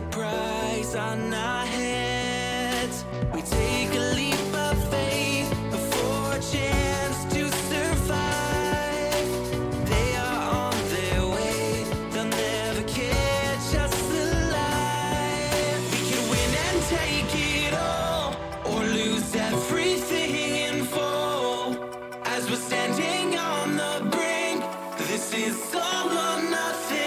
prize on our heads. We take a leap of faith before a chance to survive. They are on their way, they'll never catch us alive. We can win and take it all, or lose everything in full. As we're standing on the brink, this is all or nothing.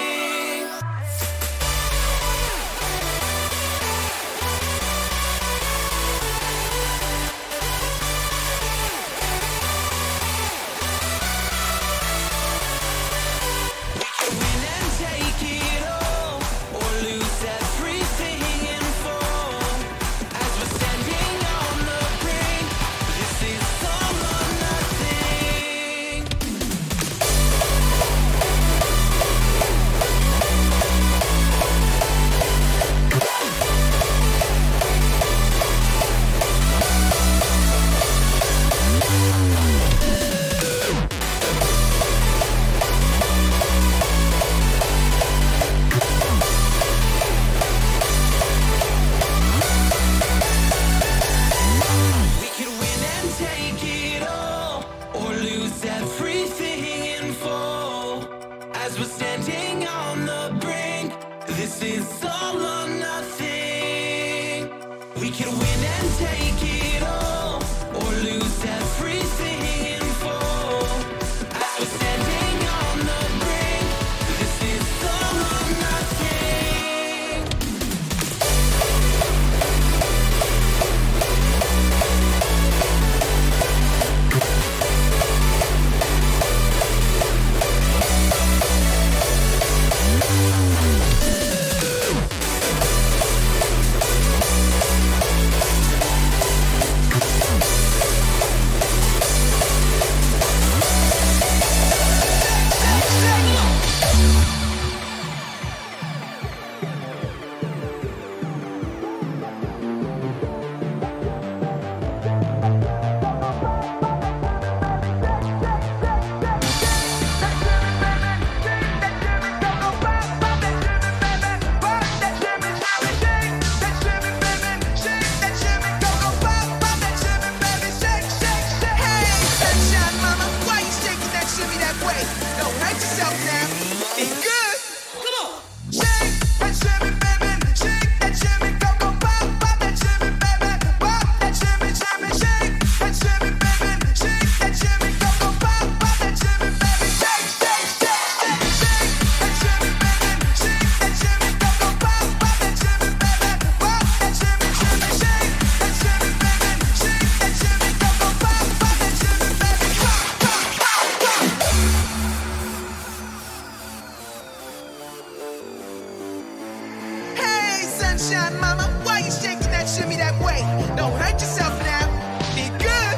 Sunshine mama, why you shaking that shimmy that way? Don't hurt yourself now, be good.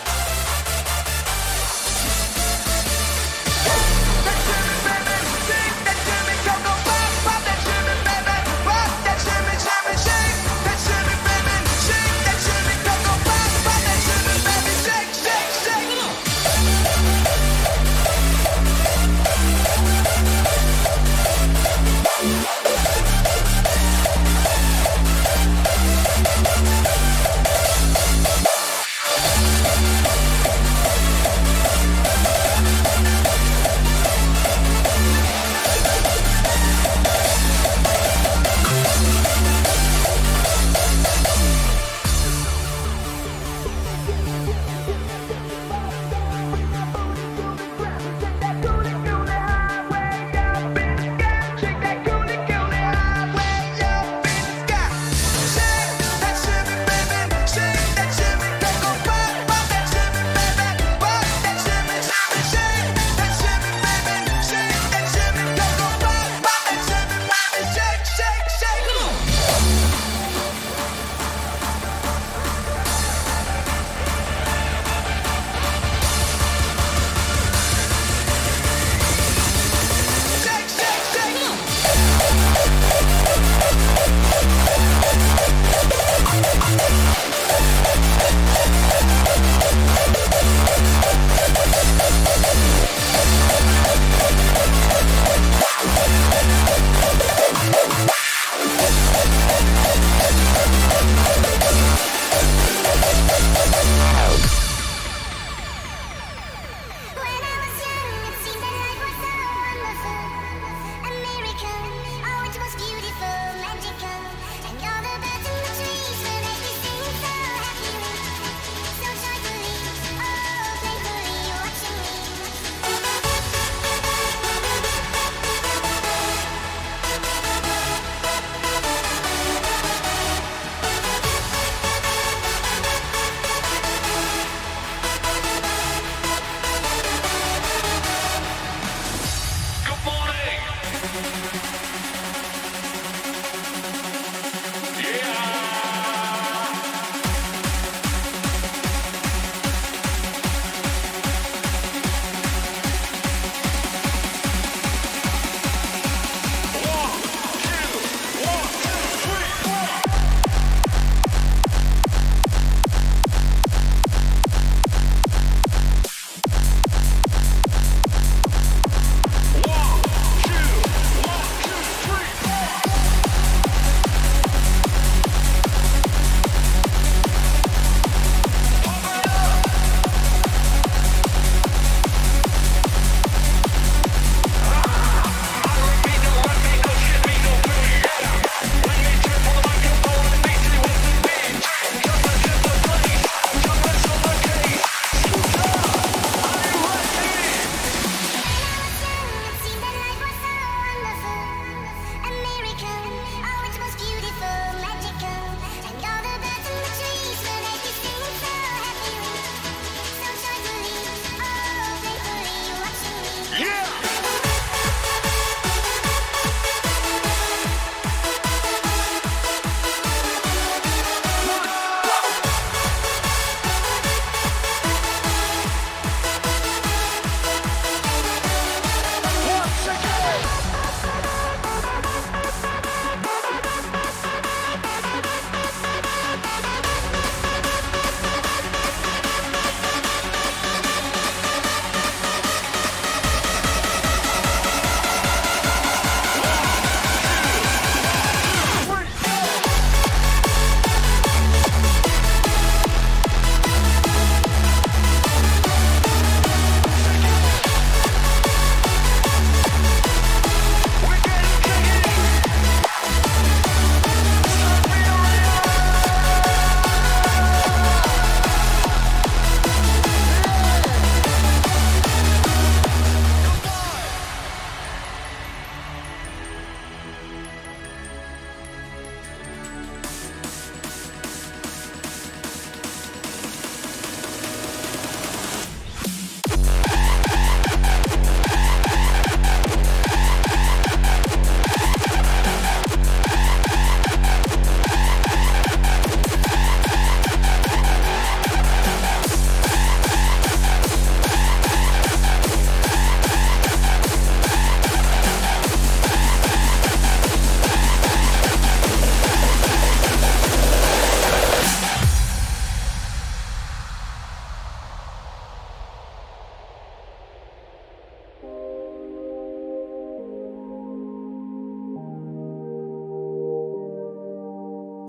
Sing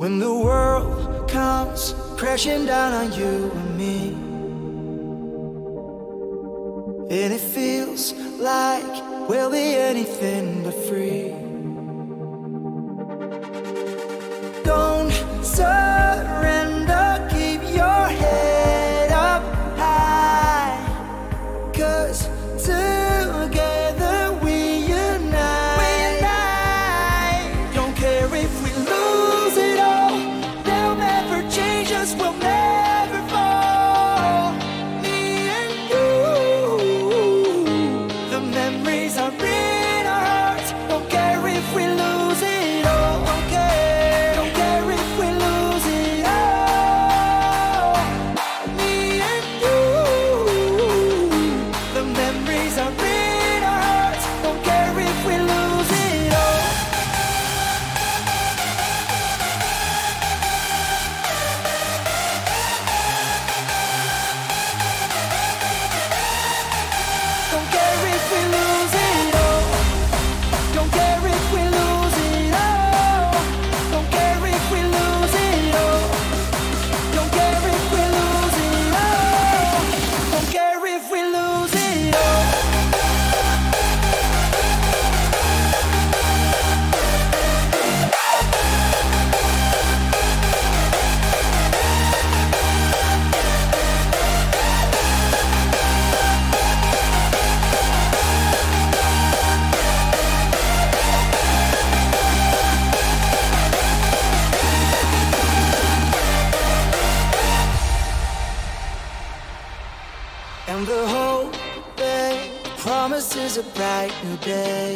when the world comes crashing down on you and me, and it feels like we'll be anything but free. Don't surrender, keep your head up high, 'cause together we unite. Don't care if we lose it all, they'll never change us, we'll never fall. Me and you, the memories are in our hearts. Don't care if we lose it all, don't care if we lose it all. Me and you, the memories are in our hearts. Don't care if we lose it all. Don't care if we lose it all. Don't care if we lose it all. Don't care if we lose it all. Don't care if we lose it all. Don't care if we lose it all. And the hope that promises a bright new day.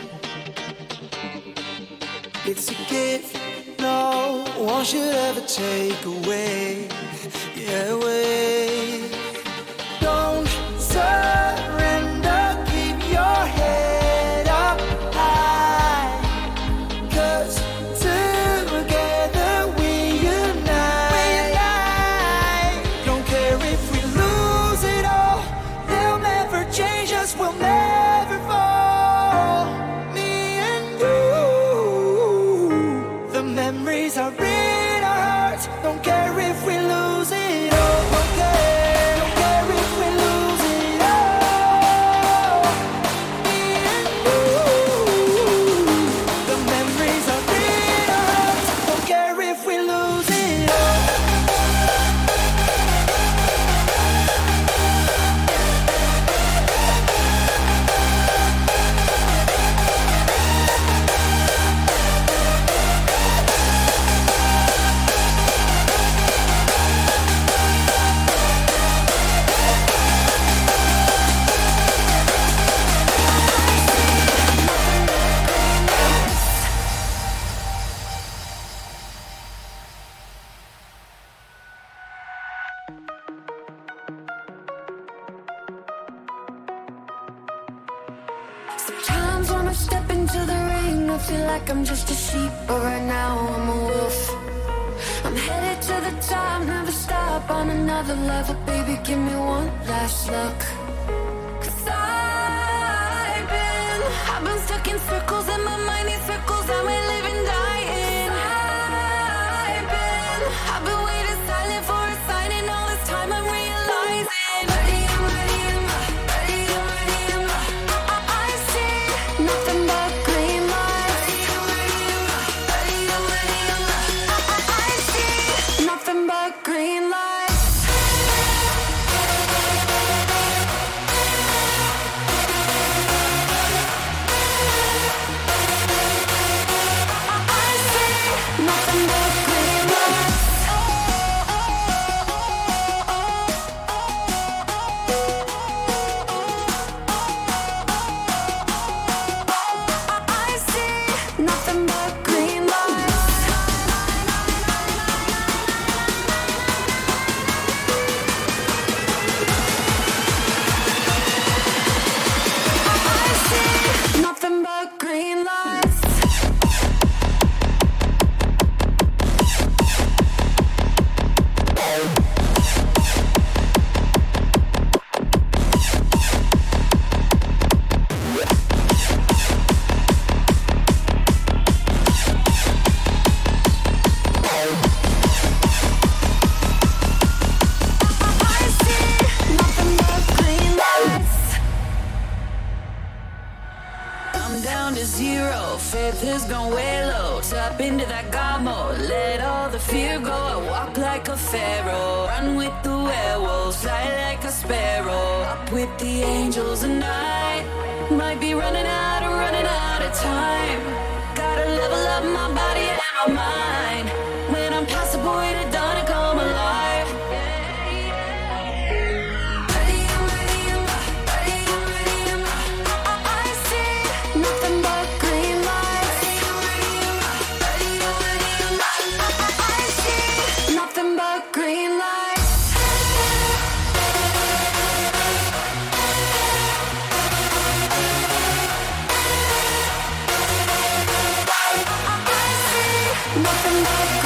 It's a gift no one should ever take away. Yeah, away. Don't surrender, keep your head up high, 'cause together we unite. Don't care if we lose it all, they'll never change us, we'll never fall. Me and you, the memories are in our hearts. Don't care if we lose it all, don't care if we lose it all. Me and you, the memories are in our hearts. Don't care if we lose it all. Sometimes when I step into the ring, I feel like I'm just a sheep, but right now I'm a wolf. I'm headed to the top, never stop on another level, baby, give me one last look. 'Cause I've been stuck in circles and my mind in circles, I'm a living dying. I've been waiting silent for a sign, and all this time I'm realizing ready, I'm ready, I'm ready, I'm ready, I'm I see nothing but green lights. Ready, I'm ready, I'm I see nothing but green lights. faith has gone way low. Tap into that God mode. Let all the fear go. I walk like a pharaoh. Run with the werewolves. Fly like a sparrow. Up with the angels and I might be running out of time. Gotta level up my body and my mind. When I'm past the point of dawn and come alive. Ready, I'm ready, I'm ready, I see nothing but green lights. Ready, I'm ready, I see nothing but green lights. I see nothing but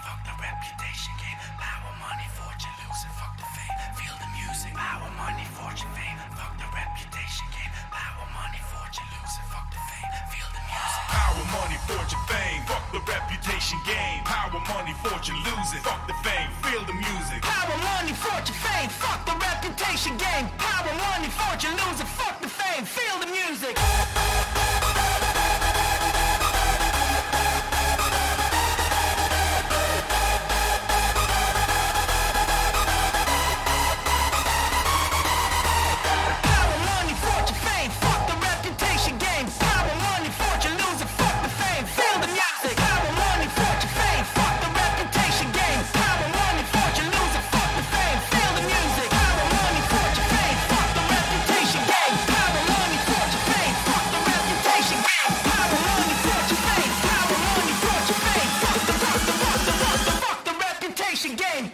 fuck the reputation game. Power, money, fortune, losing, fuck the fame. Feel the music. Power, money, fortune, fame. Fuck the reputation game. Power, money, fortune, losing, fuck the fame. Feel the music. Power, money, fortune, fame. Fuck the reputation game. Power, money, fortune, losing, fuck the fame. Feel the music. Power, money, fortune, fame, fuck the reputation game. Power, money, fortune, losing, fuck the fame, feel the music. Power, money, fortune, fame, fuck the reputation game. Power, money, fortune, losing, fuck the fame, feel the music. Power, money, fortune, fame, fuck the reputation game. Power, money, fortune, losing, fuck the fame, feel the music. Power, money, fortune, fame, fuck the reputation game. Power, money, fortune, fame, fuck the reputation game. Power, money, fortune, fame, power, money, fortune, fame, fuck the reputation game.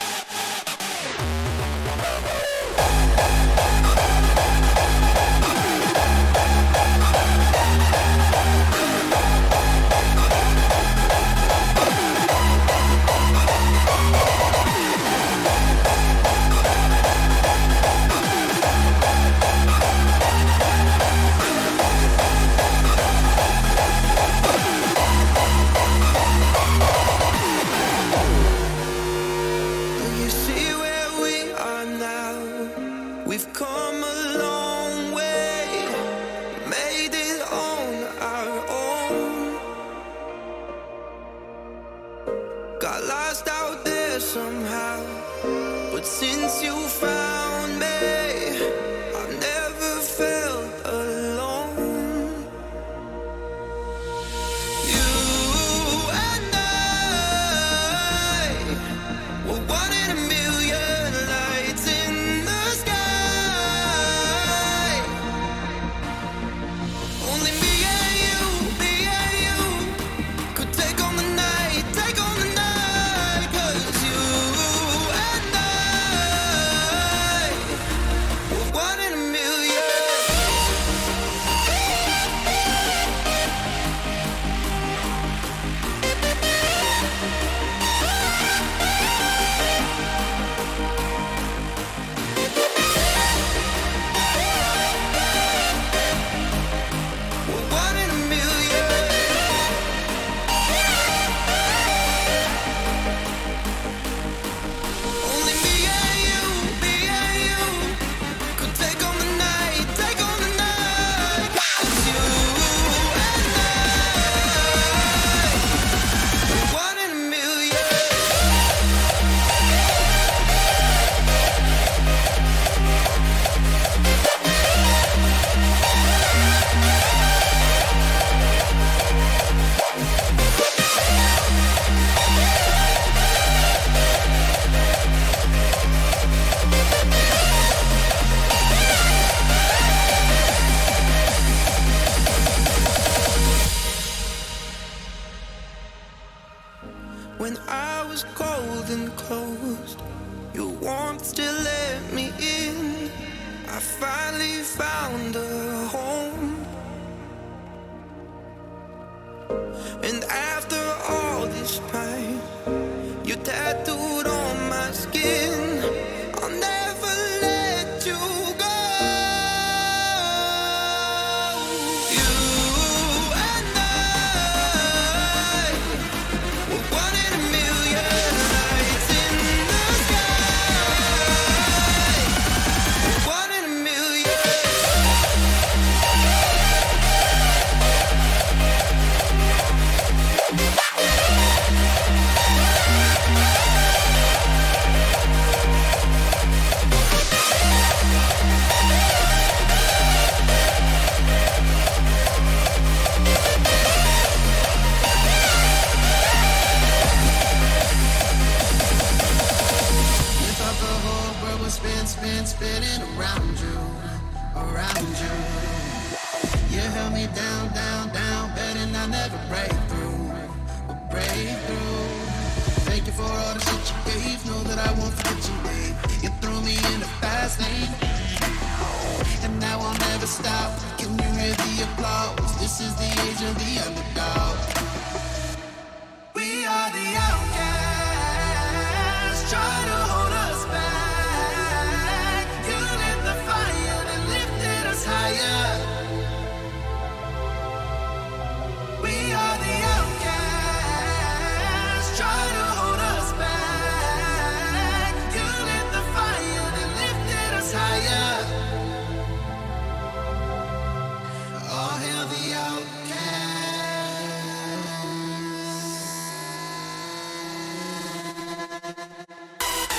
You see where we are now. We've come a long way, made it on our own. Got lost out there somehow, but since you found me, I've never felt alone. You and I were one in a million lights in the sky. Only me and you could take on the night, take on the night. 'Cause you and I were one in a million. We're one in a million. Only me and you could take on the night, take on the night. 'Cause you and I, we're one in a million. When I was cold and closed, your warmth still let me in. I finally found a home. And after all this time, you tattooed on my skin. I'll never let you go. You and I were one in a million lights in the sky. One in a million. You thought the whole world was spinning around you. You held me down, betting I'll never break through. Thank you for all the shit you gave. Know that I won't forget you, babe. You threw me in the fast lane, and now I'll never stop. Can you hear the applause? This is the age of the underdog. We are the outcasts. try to hold us back. You lit the fire that lifted us higher. We are the outcasts. Try to hold us back. You lit the fire that lifted us higher. All hail the outcasts.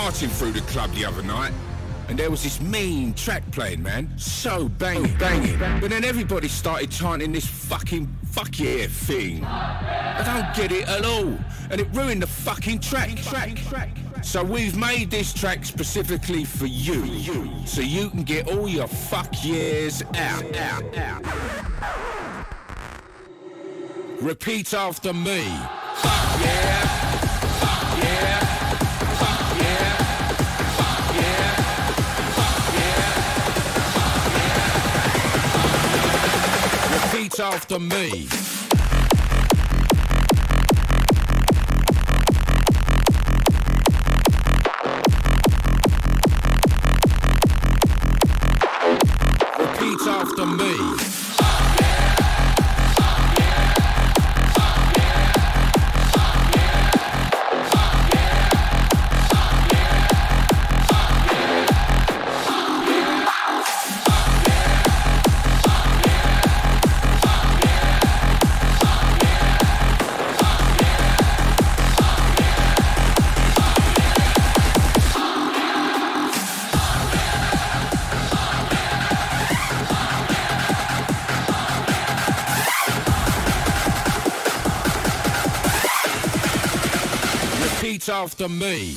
marching through the club the other night, and there was this mean track playing, man. So banging. But then everybody started chanting this fucking fuck yeah thing. I don't get it at all. And it ruined the fucking track. So we've made this track specifically for you. So you can get all your fuck yeahs out. Repeat after me. Fuck yeah. Fuck yeah. Fuck yeah. Fuck yeah. Fuck yeah. Repeat after me. Repeat after me. Repeat after me.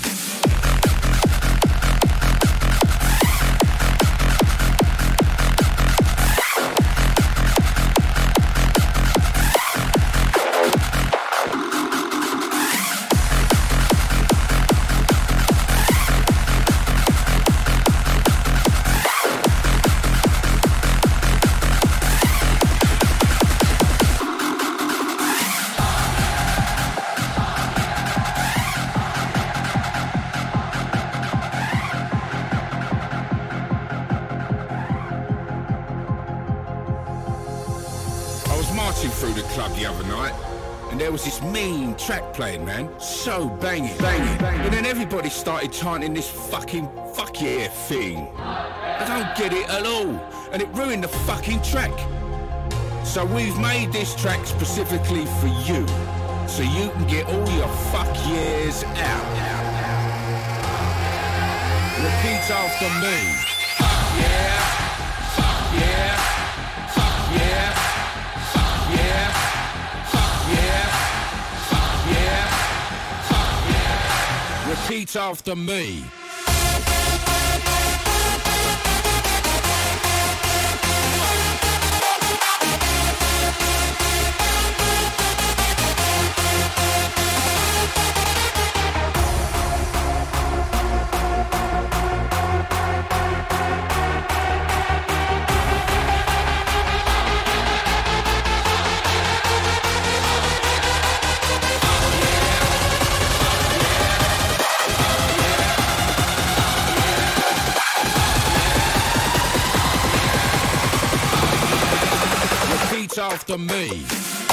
Through the club the other night, and there was this mean track playing, man. So banging. But then everybody started chanting this fucking fuck yeah thing. I don't get it at all. And it ruined the fucking track. So we've made this track specifically for you. So you can get all your fuck yeahs out. Repeat after me. Fuck yeah. Fuck yeah. Fuck yeah. Repeat after me. After me.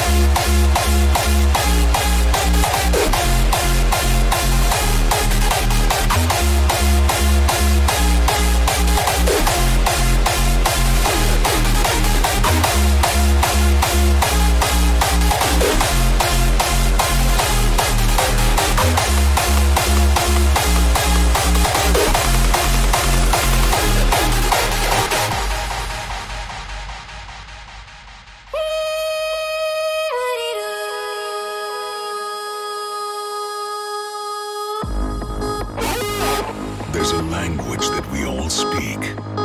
There's a language that we all speak.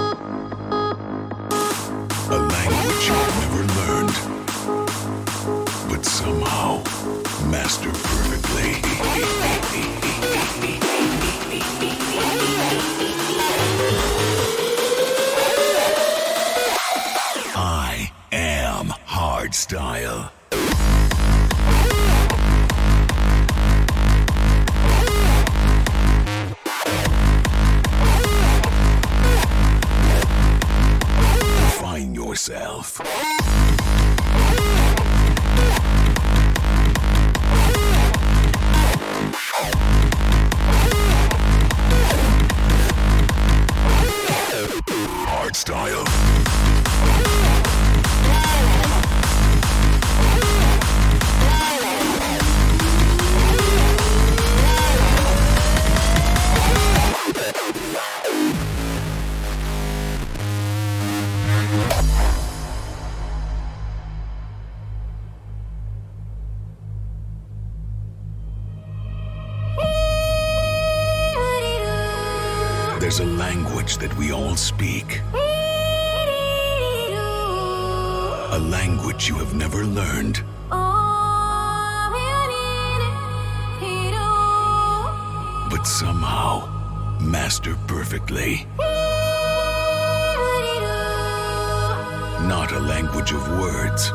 A language you've never learned, but somehow master perfectly. I am hardstyle. Yourself. Hardstyle. There's a language that we all speak. A language you have never learned. But somehow master perfectly. Not a language of words,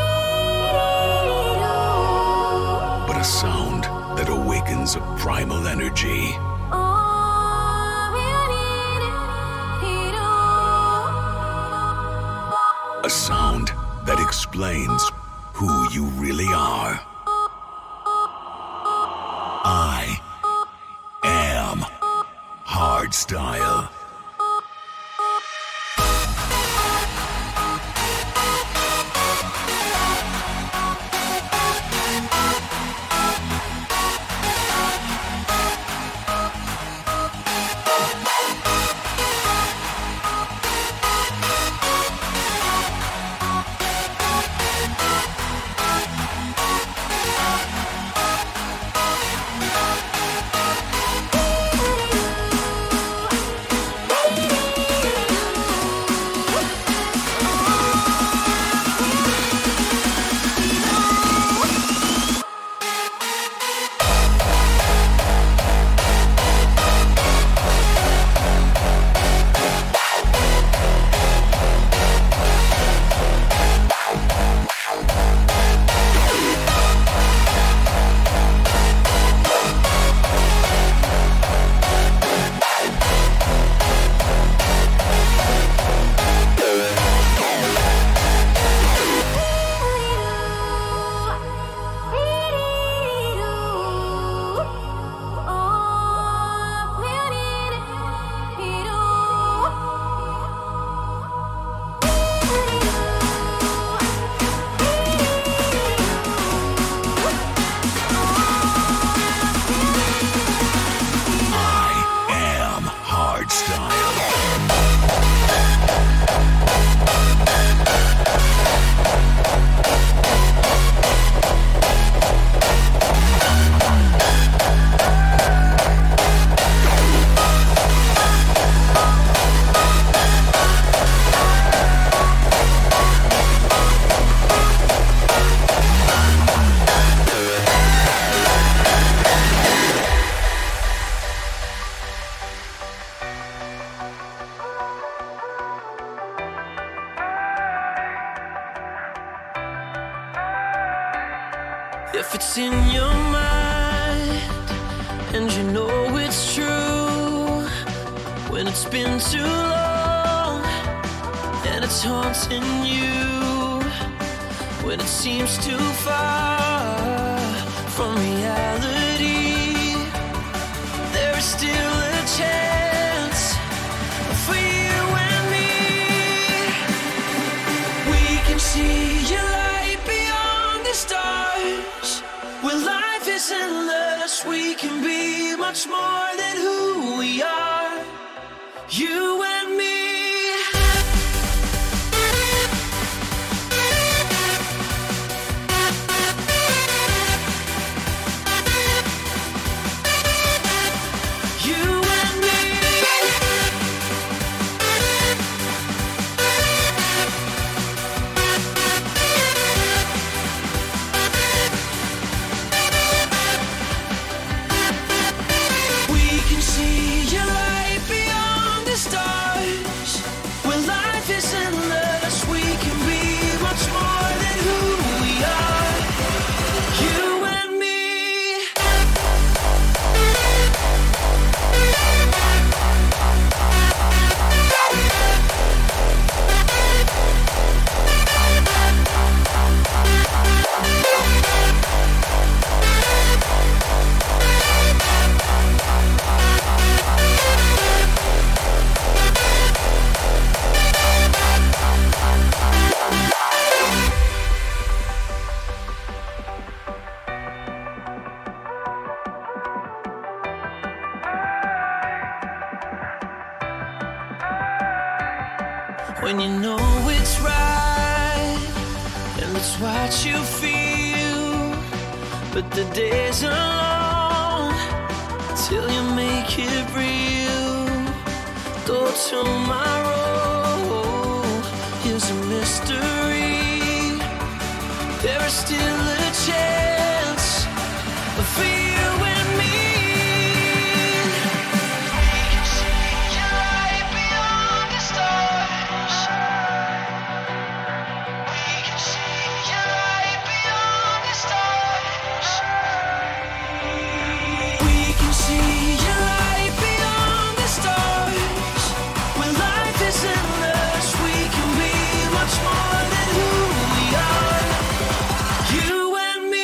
but a sound that awakens a primal energy. A sound that explains who you really are. I am hardstyle. If it's in your mind and you know it's true, when it's been too long and it's haunting you, when it seems too far from reality, there is still a chance for you and me. We can see your light beyond the stars, where life is endless. We can be much more than who we are, you and me. When you know it's right and it's what you feel, but the days are long till you make it real. tomorrow is a mystery. There is still a chance for you and me. We can see your light beyond the stars. We can see your light beyond the stars. We can see your light beyond the stars. When life is endless, we can be much more than who we are. You and me.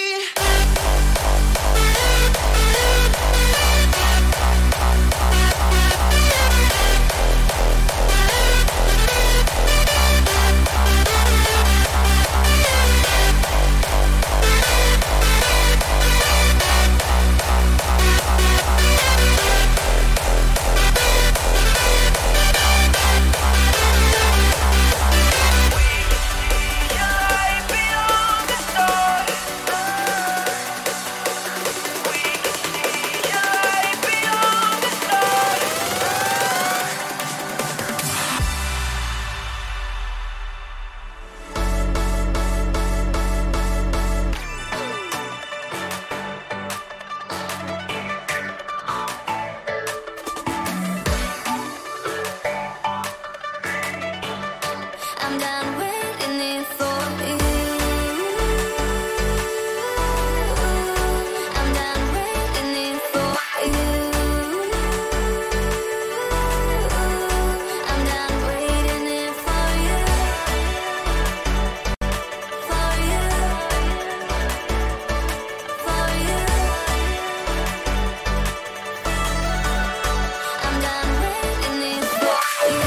I'm done waiting it for you. I'm done waiting it for you. I'm done waiting it for you. For you. For you. I'm done waiting it for you.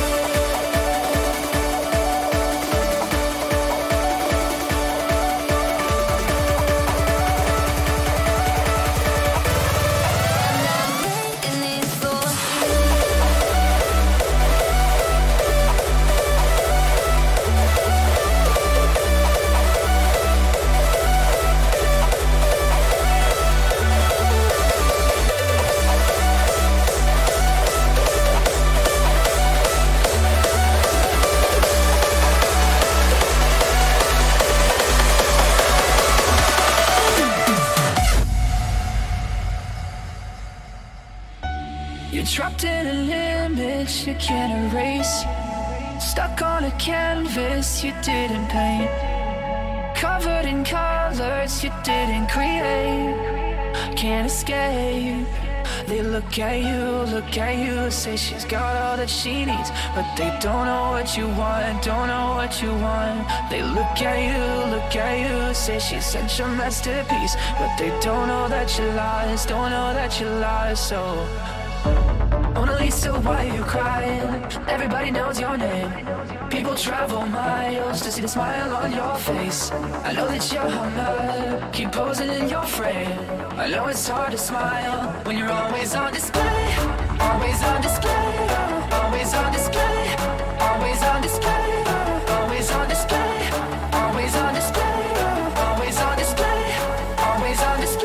You're trapped in an image you can't erase. Stuck on a canvas you didn't paint. Covered in colors you didn't create. Can't escape. They look at you, say she's got all that she needs, but they don't know what you want, don't know what you want. They look at you, say she's such a masterpiece, but they don't know that you lost, don't know that you lost. So Mona Lisa, why you crying? Everybody knows your name. People travel miles to see the smile on your face. I know that you're mad, keep posing in your frame. I know it's hard to smile when you're always on display. Always on display, always on display. Always on display, always on display. Always on display, always on display. Always on display.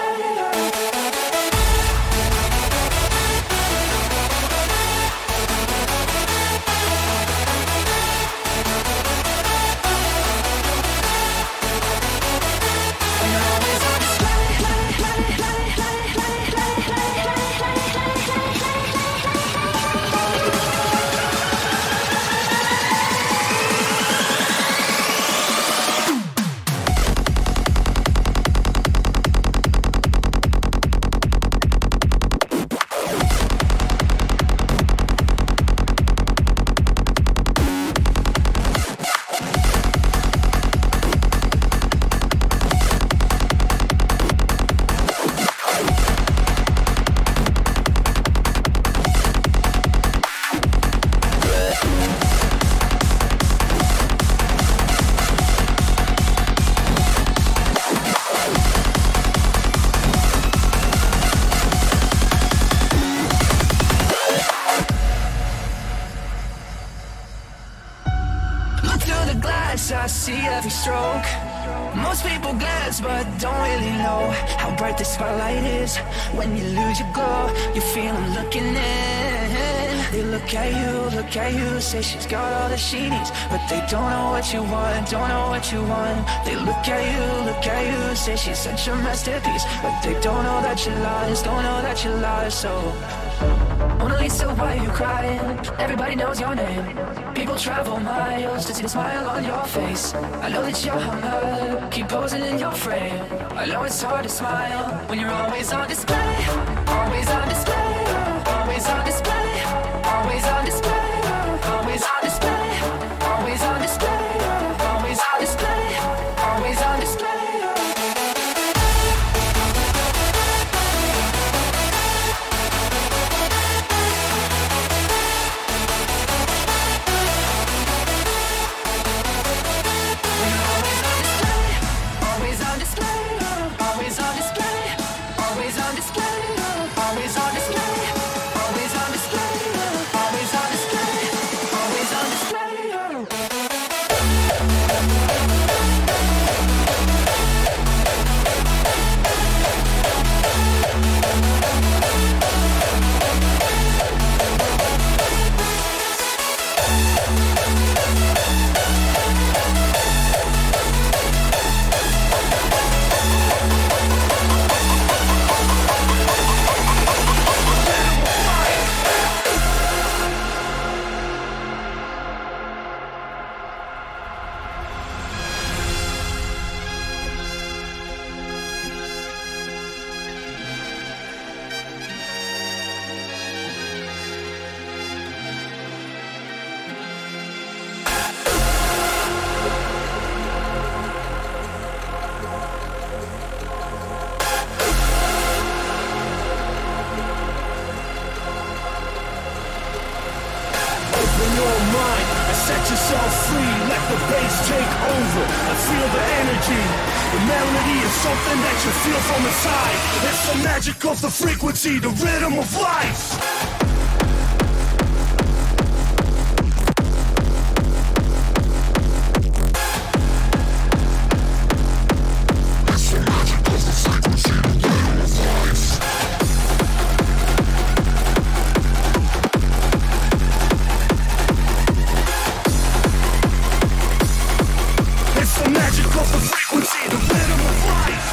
I see every stroke. Most people glance but don't really know how bright the spotlight is. When you lose your glow, you feel them looking in. They look at you, say she's got all that she needs, but they don't know what you want, don't know what you want. They look at you, say she's such a masterpiece, but they don't know that you're lost, don't know that you're lost. So Mona Lisa, why are you crying? Everybody knows your name. People travel miles to see the smile on your face. I know that you're hung up, keep posing in your frame. I know it's hard to smile when you're always on display. Always on display, always on display. Always on display, always on display. Always on display, always on display. Always on display. The frequency, the rhythm of life. It's the magic of the frequency, the rhythm of life.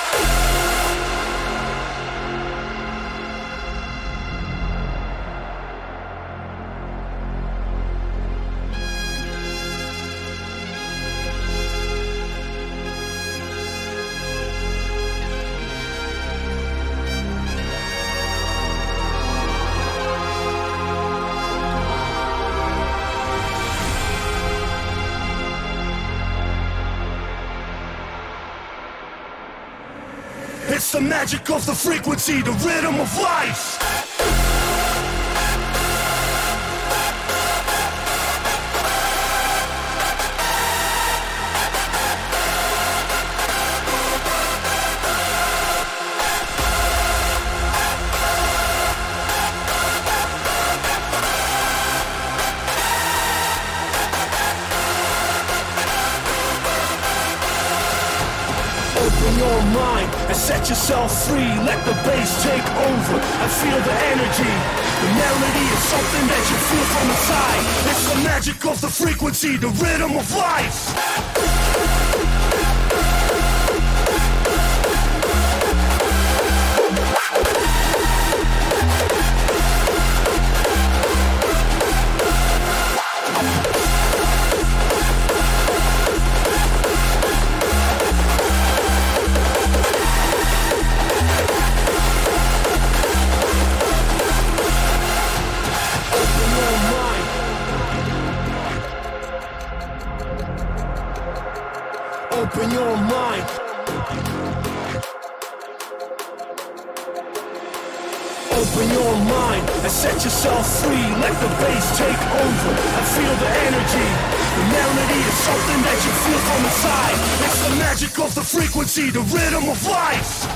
It's the magic of the frequency, the rhythm of life. Open your mind and set yourself free. Let the bass take over and feel the energy. The melody is something that you feel from inside. It's the magic of the frequency, the rhythm of life. Open your mind. Open your mind and set yourself free. Let the bass take over and feel the energy. The melody is something that you feel from inside. It's the magic of the frequency, the rhythm of life.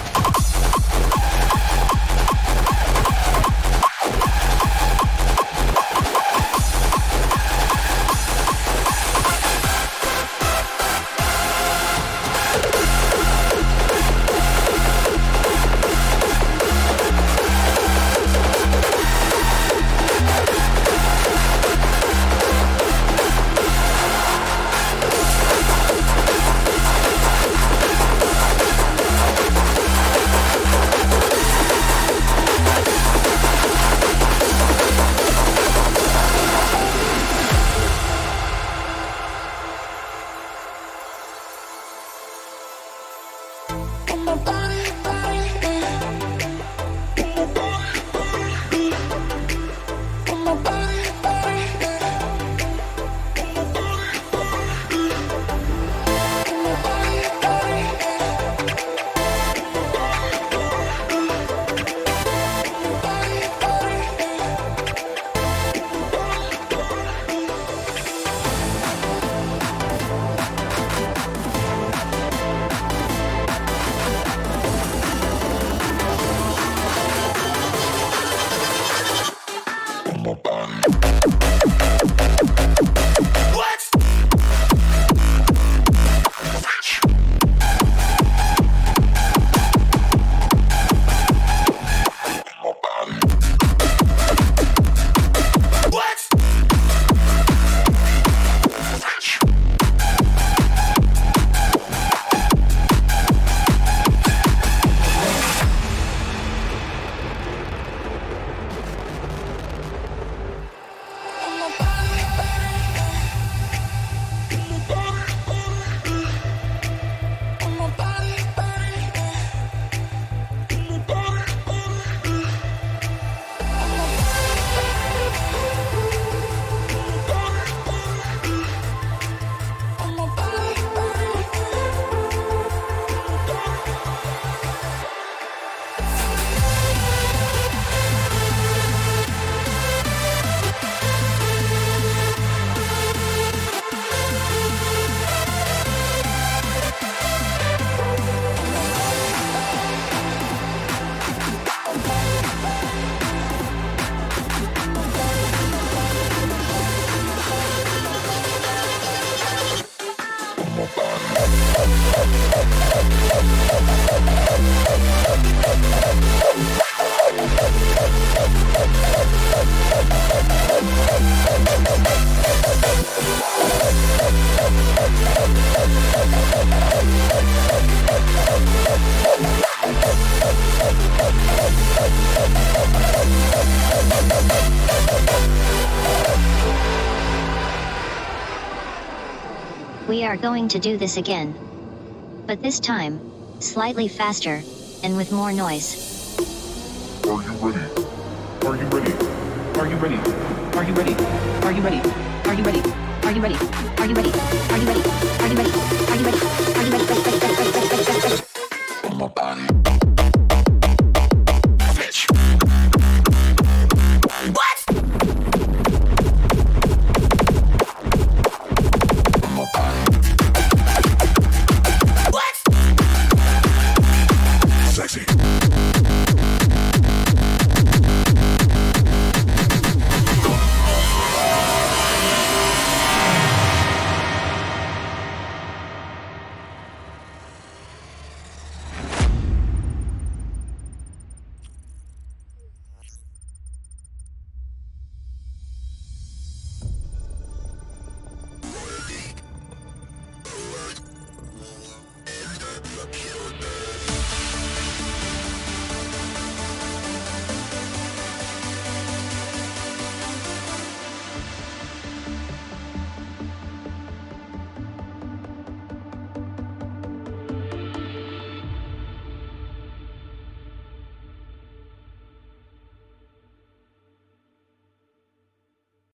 We are going to do this again. But this time, slightly faster, and with more noise. Are you ready? Are you ready? Are you ready? Are you ready? Are you ready? Are you ready? Are you ready? Are you ready? Are you ready? Are you ready?